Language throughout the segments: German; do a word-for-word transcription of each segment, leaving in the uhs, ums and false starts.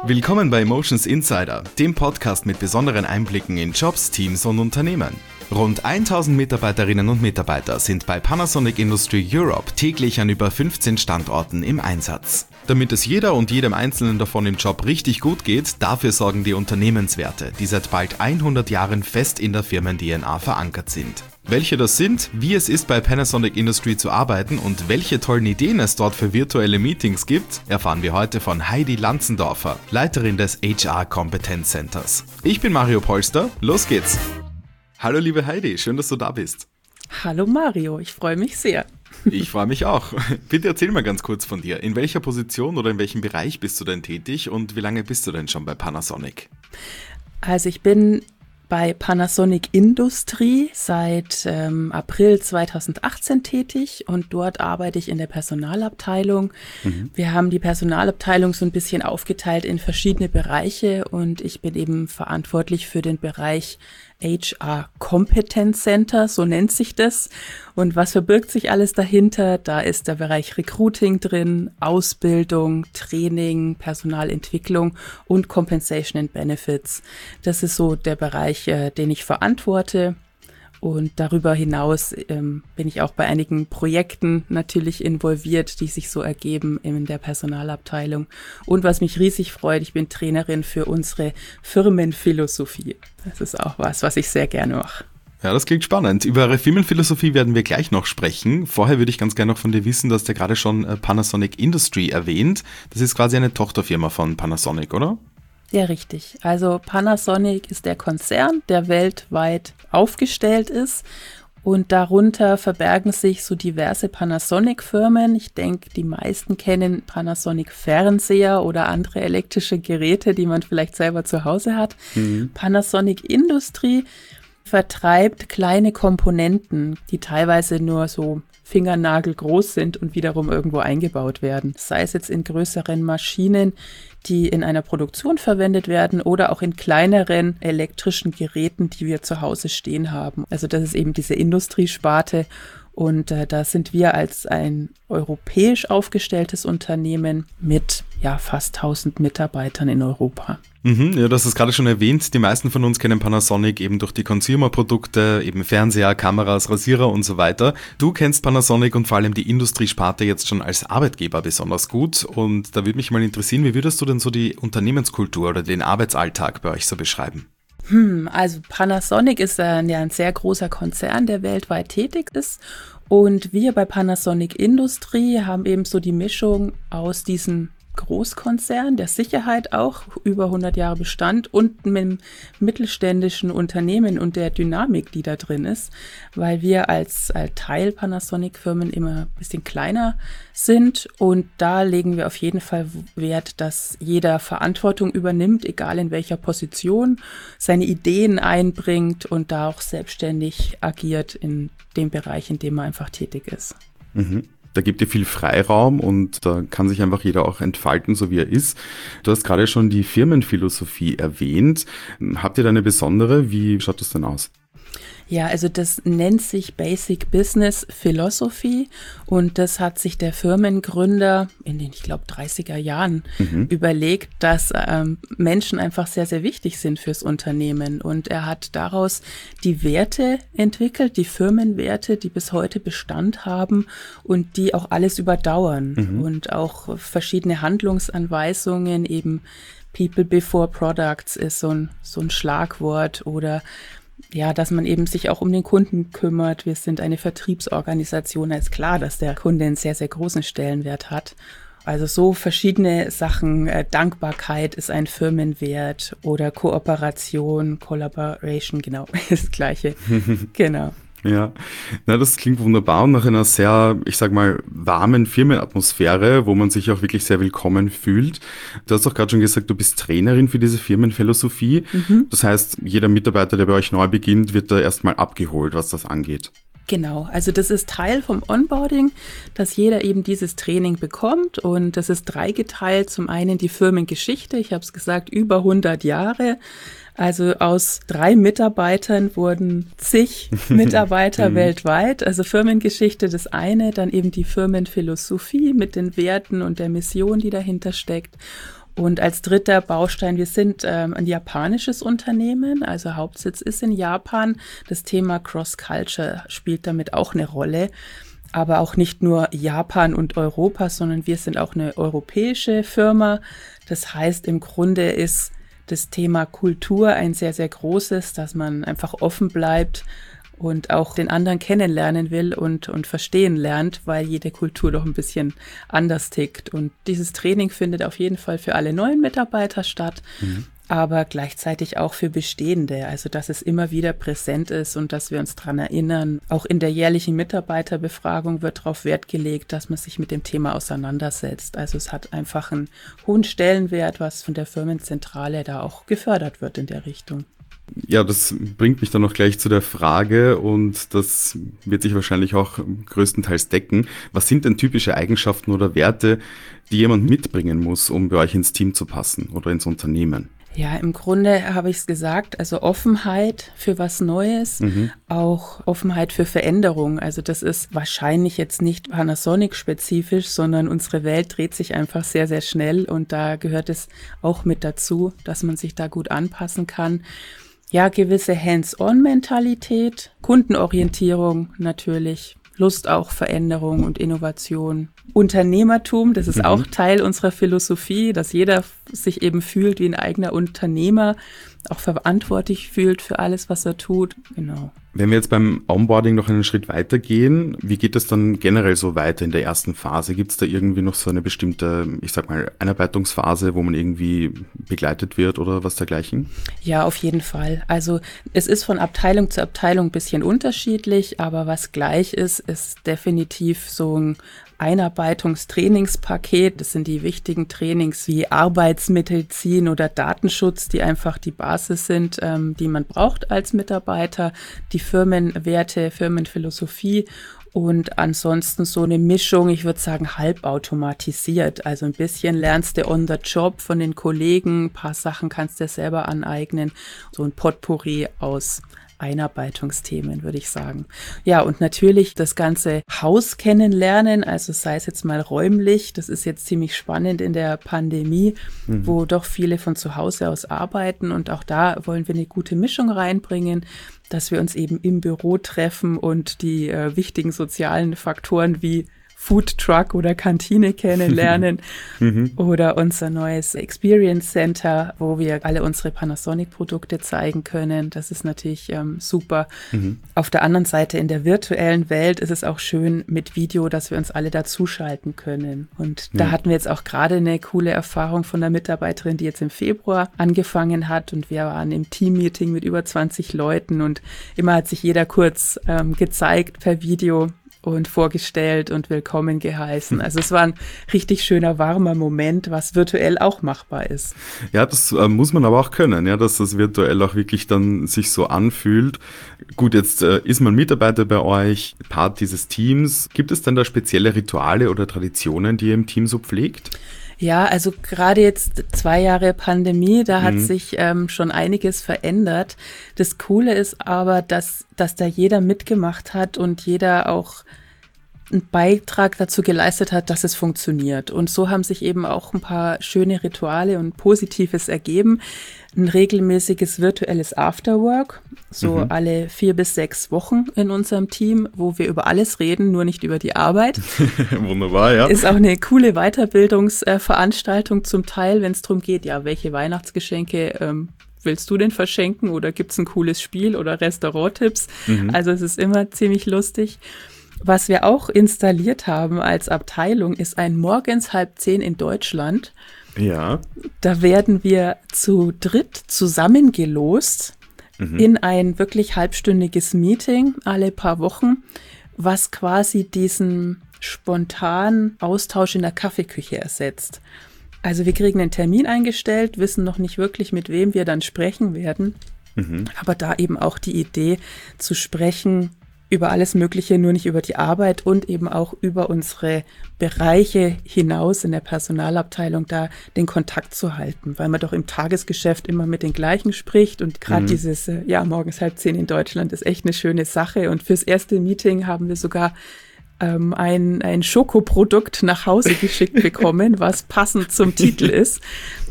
Willkommen bei Emotions Insider, dem Podcast mit besonderen Einblicken in Jobs, Teams und Unternehmen. Rund tausend Mitarbeiterinnen und Mitarbeiter sind bei Panasonic Industry Europe täglich an über fünfzehn Standorten im Einsatz. Damit es jeder und jedem Einzelnen davon im Job richtig gut geht, dafür sorgen die Unternehmenswerte, die seit bald hundert Jahren fest in der Firmen-D N A verankert sind. Welche das sind, wie es ist bei Panasonic Industry zu arbeiten und welche tollen Ideen es dort für virtuelle Meetings gibt, erfahren wir heute von Heidi Lanzendorfer, Leiterin des H R Competence Centers. Ich bin Mario Polster, los geht's! Hallo liebe Heidi, schön, dass du da bist. Hallo Mario, ich freue mich sehr. Ich freue mich auch. Bitte erzähl mal ganz kurz von dir. In welcher Position oder in welchem Bereich bist du denn tätig und wie lange bist du denn schon bei Panasonic? Also ich bin bei Panasonic Industry seit ähm, April zweitausendachtzehn tätig und dort arbeite ich in der Personalabteilung. Mhm. Wir haben die Personalabteilung so ein bisschen aufgeteilt in verschiedene Bereiche und ich bin eben verantwortlich für den Bereich H R Competence Center, so nennt sich das. Und was verbirgt sich alles dahinter? Da ist der Bereich Recruiting drin, Ausbildung, Training, Personalentwicklung und Compensation and Benefits. Das ist so der Bereich, äh, den ich verantworte. Und darüber hinaus ähm, bin ich auch bei einigen Projekten natürlich involviert, die sich so ergeben in der Personalabteilung. Und was mich riesig freut, ich bin Trainerin für unsere Firmenphilosophie. Das ist auch was, was ich sehr gerne mache. Ja, das klingt spannend. Über eure Firmenphilosophie werden wir gleich noch sprechen. Vorher würde ich ganz gerne noch von dir wissen, du hast ja gerade schon Panasonic Industry erwähnt. Das ist quasi eine Tochterfirma von Panasonic, oder? Ja, richtig. Also Panasonic ist der Konzern, der weltweit aufgestellt ist und darunter verbergen sich so diverse Panasonic-Firmen. Ich denke, die meisten kennen Panasonic-Fernseher oder andere elektrische Geräte, die man vielleicht selber zu Hause hat. Mhm. Panasonic Industry vertreibt kleine Komponenten, die teilweise nur so fingernagelgroß sind und wiederum irgendwo eingebaut werden. Sei es jetzt in größeren Maschinen, die in einer Produktion verwendet werden oder auch in kleineren elektrischen Geräten, die wir zu Hause stehen haben. Also das ist eben diese Industriesparte und äh, da sind wir als ein europäisch aufgestelltes Unternehmen mit ja fast tausend Mitarbeitern in Europa. Mhm, ja, du hast es gerade schon erwähnt, die meisten von uns kennen Panasonic eben durch die Consumer-Produkte, eben Fernseher, Kameras, Rasierer und so weiter. Du kennst Panasonic und vor allem die Industriesparte jetzt schon als Arbeitgeber besonders gut und da würde mich mal interessieren, wie würdest du denn so die Unternehmenskultur oder den Arbeitsalltag bei euch so beschreiben? Hm, also Panasonic ist ein, ja ein sehr großer Konzern, der weltweit tätig ist. Und wir bei Panasonic Industry haben eben so die Mischung aus diesen Großkonzern, der Sicherheit auch, über hundert Jahre Bestand und mit dem mittelständischen Unternehmen und der Dynamik, die da drin ist, weil wir als, als Teil Panasonic-Firmen immer ein bisschen kleiner sind und da legen wir auf jeden Fall Wert, dass jeder Verantwortung übernimmt, egal in welcher Position, seine Ideen einbringt und da auch selbstständig agiert in dem Bereich, in dem man einfach tätig ist. Mhm. Da gibt ihr viel Freiraum und da kann sich einfach jeder auch entfalten, so wie er ist. Du hast gerade schon die Firmenphilosophie erwähnt. Habt ihr da eine besondere? Wie schaut das denn aus? Ja, also das nennt sich Basic Business Philosophy und das hat sich der Firmengründer in den, ich glaube, dreißiger Jahren mhm. überlegt, dass ähm, Menschen einfach sehr, sehr wichtig sind fürs Unternehmen und er hat daraus die Werte entwickelt, die Firmenwerte, die bis heute Bestand haben und die auch alles überdauern mhm. und auch verschiedene Handlungsanweisungen, eben People before Products ist so ein, so ein Schlagwort oder ja, dass man eben sich auch um den Kunden kümmert. Wir sind eine Vertriebsorganisation. Da ist klar, dass der Kunde einen sehr, sehr großen Stellenwert hat. Also so verschiedene Sachen. Äh, Dankbarkeit ist ein Firmenwert oder Kooperation, Collaboration, genau, das Gleiche. Genau. Ja, na, das klingt wunderbar und nach einer sehr, ich sag mal, warmen Firmenatmosphäre, wo man sich auch wirklich sehr willkommen fühlt. Du hast auch gerade schon gesagt, du bist Trainerin für diese Firmenphilosophie. Mhm. Das heißt, jeder Mitarbeiter, der bei euch neu beginnt, wird da erstmal abgeholt, was das angeht. Genau, also das ist Teil vom Onboarding, dass jeder eben dieses Training bekommt und das ist dreigeteilt. Zum einen die Firmengeschichte, ich habe es gesagt, über hundert Jahre. Also aus drei Mitarbeitern wurden zig Mitarbeiter weltweit. Also Firmengeschichte das eine, dann eben die Firmenphilosophie mit den Werten und der Mission, die dahinter steckt. Und als dritter Baustein, wir sind ähm, ein japanisches Unternehmen, also Hauptsitz ist in Japan. Das Thema Cross-Culture spielt damit auch eine Rolle. Aber auch nicht nur Japan und Europa, sondern wir sind auch eine europäische Firma. Das heißt, im Grunde ist das Thema Kultur ein sehr, sehr großes, dass man einfach offen bleibt und auch den anderen kennenlernen will und, und verstehen lernt, weil jede Kultur doch ein bisschen anders tickt. Und dieses Training findet auf jeden Fall für alle neuen Mitarbeiter statt, mhm. aber gleichzeitig auch für Bestehende. Also, dass es immer wieder präsent ist und dass wir uns daran erinnern. Auch in der jährlichen Mitarbeiterbefragung wird darauf Wert gelegt, dass man sich mit dem Thema auseinandersetzt. Also, es hat einfach einen hohen Stellenwert, was von der Firmenzentrale da auch gefördert wird in der Richtung. Ja, das bringt mich dann noch gleich zu der Frage und das wird sich wahrscheinlich auch größtenteils decken. Was sind denn typische Eigenschaften oder Werte, die jemand mitbringen muss, um bei euch ins Team zu passen oder ins Unternehmen? Ja, im Grunde habe ich es gesagt, also Offenheit für was Neues, mhm. auch Offenheit für Veränderung. Also das ist wahrscheinlich jetzt nicht Panasonic-spezifisch, sondern unsere Welt dreht sich einfach sehr, sehr schnell und da gehört es auch mit dazu, dass man sich da gut anpassen kann. Ja, gewisse Hands-on-Mentalität, Kundenorientierung natürlich, Lust auf Veränderung und Innovation. Unternehmertum, das ist mhm. auch Teil unserer Philosophie, dass jeder sich eben fühlt wie ein eigener Unternehmer, auch verantwortlich fühlt für alles, was er tut. Genau. Wenn wir jetzt beim Onboarding noch einen Schritt weiter gehen, wie geht es dann generell so weiter in der ersten Phase? Gibt es da irgendwie noch so eine bestimmte, ich sag mal, Einarbeitungsphase, wo man irgendwie begleitet wird oder was dergleichen? Ja, auf jeden Fall. Also es ist von Abteilung zu Abteilung ein bisschen unterschiedlich, aber was gleich ist, ist definitiv so ein Einarbeitungstrainingspaket. Das sind die wichtigen Trainings wie Arbeitsmedizin oder Datenschutz, die einfach die Basis sind, ähm, die man braucht als Mitarbeiter, die Firmenwerte, Firmenphilosophie und ansonsten so eine Mischung, ich würde sagen halbautomatisiert. Also ein bisschen lernst du on the job von den Kollegen, ein paar Sachen kannst du dir selber aneignen, so ein Potpourri aus Einarbeitungsthemen, würde ich sagen. Ja, und natürlich das ganze Haus kennenlernen, also sei es jetzt mal räumlich, das ist jetzt ziemlich spannend in der Pandemie, mhm. wo doch viele von zu Hause aus arbeiten und auch da wollen wir eine gute Mischung reinbringen, dass wir uns eben im Büro treffen und die äh, wichtigen sozialen Faktoren wie Food Truck oder Kantine kennenlernen mhm. oder unser neues Experience Center, wo wir alle unsere Panasonic-Produkte zeigen können. Das ist natürlich ähm, super. Mhm. Auf der anderen Seite in der virtuellen Welt ist es auch schön mit Video, dass wir uns alle dazuschalten können. Und da ja. hatten wir jetzt auch gerade eine coole Erfahrung von einer Mitarbeiterin, die jetzt im Februar angefangen hat und wir waren im Team-Meeting mit über zwanzig Leuten und immer hat sich jeder kurz ähm, gezeigt per Video und vorgestellt und willkommen geheißen. Also es war ein richtig schöner, warmer Moment, was virtuell auch machbar ist. Ja, das äh, muss man aber auch können, ja, dass das virtuell auch wirklich dann sich so anfühlt. Gut, jetzt äh, ist man Mitarbeiter bei euch, Part dieses Teams. Gibt es denn da spezielle Rituale oder Traditionen, die ihr im Team so pflegt? Ja, also gerade jetzt zwei Jahre Pandemie, da hat mhm. sich ähm, schon einiges verändert. Das Coole ist aber, dass, dass da jeder mitgemacht hat und jeder auch einen Beitrag dazu geleistet hat, dass es funktioniert. Und so haben sich eben auch ein paar schöne Rituale und Positives ergeben. Ein regelmäßiges virtuelles Afterwork, so mhm. alle vier bis sechs Wochen in unserem Team, wo wir über alles reden, nur nicht über die Arbeit. Wunderbar, ja. Ist auch eine coole Weiterbildungsveranstaltung zum Teil, wenn es darum geht, ja, welche Weihnachtsgeschenke ähm, willst du denn verschenken oder gibt's ein cooles Spiel oder Restauranttipps? Mhm. Also es ist immer ziemlich lustig. Was wir auch installiert haben als Abteilung, ist ein Morgens halb zehn in Deutschland. Ja. Da werden wir zu dritt zusammengelost mhm. in ein wirklich halbstündiges Meeting alle paar Wochen, was quasi diesen spontanen Austausch in der Kaffeeküche ersetzt. Also wir kriegen einen Termin eingestellt, wissen noch nicht wirklich, mit wem wir dann sprechen werden, mhm. aber da eben auch die Idee zu sprechen über alles Mögliche, nur nicht über die Arbeit und eben auch über unsere Bereiche hinaus in der Personalabteilung da den Kontakt zu halten, weil man doch im Tagesgeschäft immer mit den gleichen spricht und gerade mhm. dieses, ja, morgens halb zehn in Deutschland ist echt eine schöne Sache und fürs erste Meeting haben wir sogar ähm, ein, ein Schokoprodukt nach Hause geschickt bekommen, was passend zum Titel ist.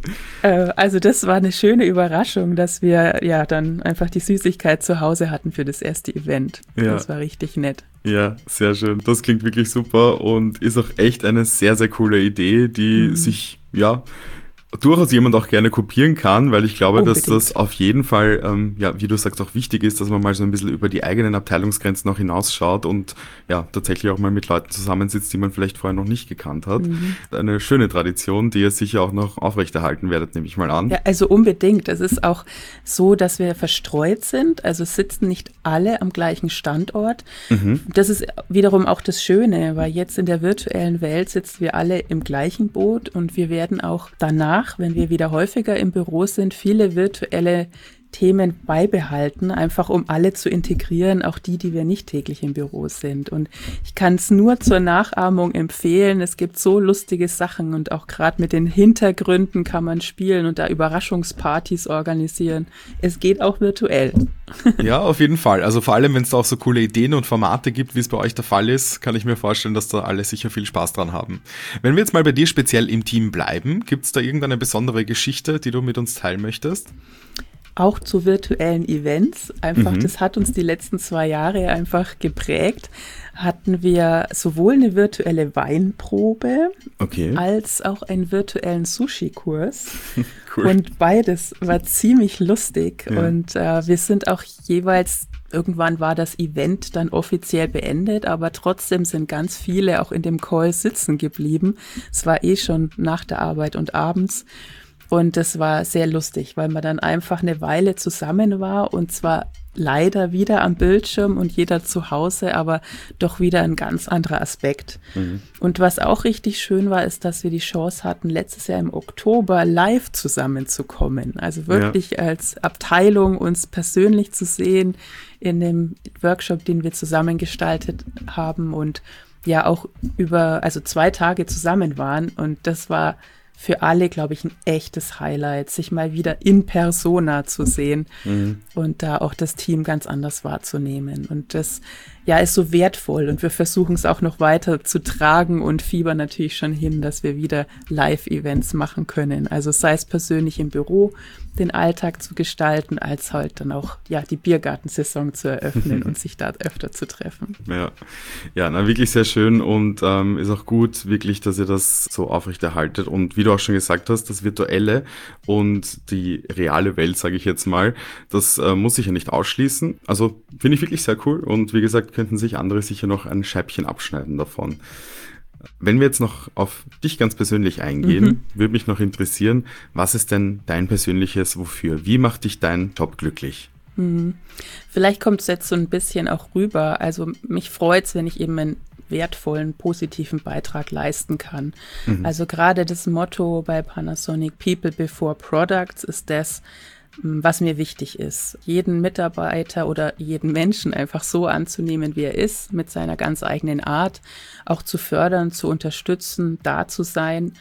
Also das war eine schöne Überraschung, dass wir ja dann einfach die Süßigkeit zu Hause hatten für das erste Event. Ja. Das war richtig nett. Ja, sehr schön. Das klingt wirklich super und ist auch echt eine sehr, sehr coole Idee, die mhm. sich, ja, durchaus jemand auch gerne kopieren kann, weil ich glaube, Unbedingt. dass das auf jeden Fall, ähm, ja, wie du sagst, auch wichtig ist, dass man mal so ein bisschen über die eigenen Abteilungsgrenzen auch hinausschaut und ja, tatsächlich auch mal mit Leuten zusammensitzt, die man vielleicht vorher noch nicht gekannt hat. Mhm. Eine schöne Tradition, die ihr sicher auch noch aufrechterhalten werdet, nehme ich mal an. Ja, also unbedingt. Es ist auch so, dass wir verstreut sind, also sitzen nicht alle am gleichen Standort. Mhm. Das ist wiederum auch das Schöne, weil jetzt in der virtuellen Welt sitzen wir alle im gleichen Boot und wir werden auch danach, wenn wir wieder häufiger im Büro sind, viele virtuelle Themen beibehalten, einfach um alle zu integrieren, auch die, die wir nicht täglich im Büro sind. Und ich kann es nur zur Nachahmung empfehlen. Es gibt so lustige Sachen und auch gerade mit den Hintergründen kann man spielen und da Überraschungspartys organisieren. Es geht auch virtuell. Ja, auf jeden Fall. Also vor allem, wenn es da auch so coole Ideen und Formate gibt, wie es bei euch der Fall ist, kann ich mir vorstellen, dass da alle sicher viel Spaß dran haben. Wenn wir jetzt mal bei dir speziell im Team bleiben, gibt es da irgendeine besondere Geschichte, die du mit uns teilen möchtest? Auch zu virtuellen Events. Einfach, mhm. das hat uns die letzten zwei Jahre einfach geprägt. Hatten wir sowohl eine virtuelle Weinprobe okay. als auch einen virtuellen Sushi-Kurs. Cool. Und beides war ziemlich lustig. Ja. Und äh, wir sind auch jeweils, irgendwann war das Event dann offiziell beendet, aber trotzdem sind ganz viele auch in dem Call sitzen geblieben. Es war eh schon nach der Arbeit und abends. Und das war sehr lustig, weil man dann einfach eine Weile zusammen war und zwar leider wieder am Bildschirm und jeder zu Hause, aber doch wieder ein ganz anderer Aspekt. Mhm. Und was auch richtig schön war, ist, dass wir die Chance hatten, letztes Jahr im Oktober live zusammenzukommen. Also wirklich ja. als Abteilung uns persönlich zu sehen in dem Workshop, den wir zusammen gestaltet haben und ja auch über, also zwei Tage zusammen waren. Und das war für alle, glaube ich, ein echtes Highlight, sich mal wieder in Persona zu sehen mhm. und da auch das Team ganz anders wahrzunehmen. Und das ja ist so wertvoll und wir versuchen es auch noch weiter zu tragen und fiebern natürlich schon hin, dass wir wieder Live-Events machen können. Also sei es persönlich im Büro, den Alltag zu gestalten, als halt dann auch ja die Biergartensaison zu eröffnen und sich da öfter zu treffen. Ja, ja, na, wirklich sehr schön und ähm, ist auch gut, wirklich, dass ihr das so aufrechterhaltet und wie du auch schon gesagt hast, das Virtuelle und die reale Welt, sage ich jetzt mal, das äh, muss sich ja nicht ausschließen. Also finde ich wirklich sehr cool und wie gesagt, könnten sich andere sicher noch ein Scheibchen abschneiden davon. Wenn wir jetzt noch auf dich ganz persönlich eingehen, mhm. würde mich noch interessieren, was ist denn dein persönliches Wofür? Wie macht dich dein Job glücklich? Mhm. Vielleicht kommt es jetzt so ein bisschen auch rüber. Also mich freut es, wenn ich eben einen wertvollen, positiven Beitrag leisten kann. Mhm. Also gerade das Motto bei Panasonic People Before Products ist das, was mir wichtig ist, jeden Mitarbeiter oder jeden Menschen einfach so anzunehmen, wie er ist, mit seiner ganz eigenen Art, auch zu fördern, zu unterstützen, da zu sein.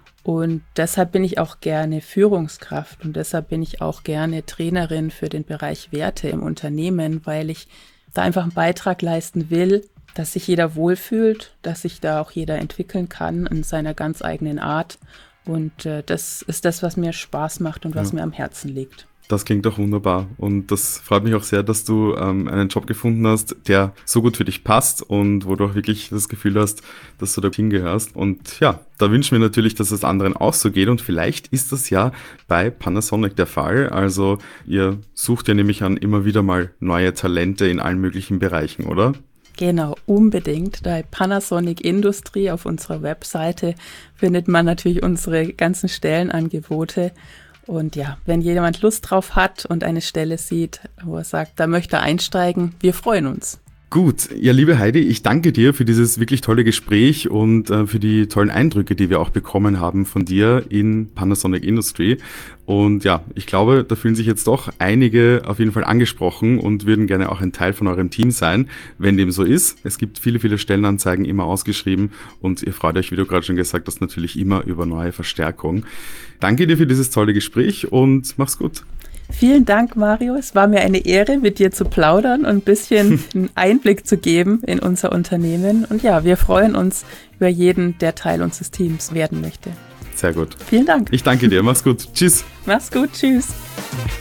Und deshalb bin ich auch gerne Führungskraft und deshalb bin ich auch gerne Trainerin für den Bereich Werte im Unternehmen, weil ich da einfach einen Beitrag leisten will, dass sich jeder wohlfühlt, dass sich da auch jeder entwickeln kann in seiner ganz eigenen Art. Und äh, das ist das, was mir Spaß macht und was ja. mir am Herzen liegt. Das klingt doch wunderbar und das freut mich auch sehr, dass du ähm, einen Job gefunden hast, der so gut für dich passt und wo du auch wirklich das Gefühl hast, dass du da hingehörst. Und ja, da wünschen wir natürlich, dass es anderen auch so geht und vielleicht ist das ja bei Panasonic der Fall. Also ihr sucht ja nämlich an immer wieder mal neue Talente in allen möglichen Bereichen, oder? Genau, unbedingt. Bei Panasonic Industry auf unserer Webseite findet man natürlich unsere ganzen Stellenangebote. Und ja, wenn jemand Lust drauf hat und eine Stelle sieht, wo er sagt, da möchte er einsteigen, wir freuen uns. Gut, ja, liebe Heidi, ich danke dir für dieses wirklich tolle Gespräch und äh, für die tollen Eindrücke, die wir auch bekommen haben von dir in Panasonic Industry. Und ja, ich glaube, da fühlen sich jetzt doch einige auf jeden Fall angesprochen und würden gerne auch ein Teil von eurem Team sein, wenn dem so ist. Es gibt viele, viele Stellenanzeigen immer ausgeschrieben und ihr freut euch, wie du gerade schon gesagt hast, natürlich immer über neue Verstärkung. Danke dir für dieses tolle Gespräch und mach's gut. Vielen Dank, Mario. Es war mir eine Ehre, mit dir zu plaudern und ein bisschen einen Einblick zu geben in unser Unternehmen. Und ja, wir freuen uns über jeden, der Teil unseres Teams werden möchte. Sehr gut. Vielen Dank. Ich danke dir. Mach's gut. Tschüss. Mach's gut. Tschüss.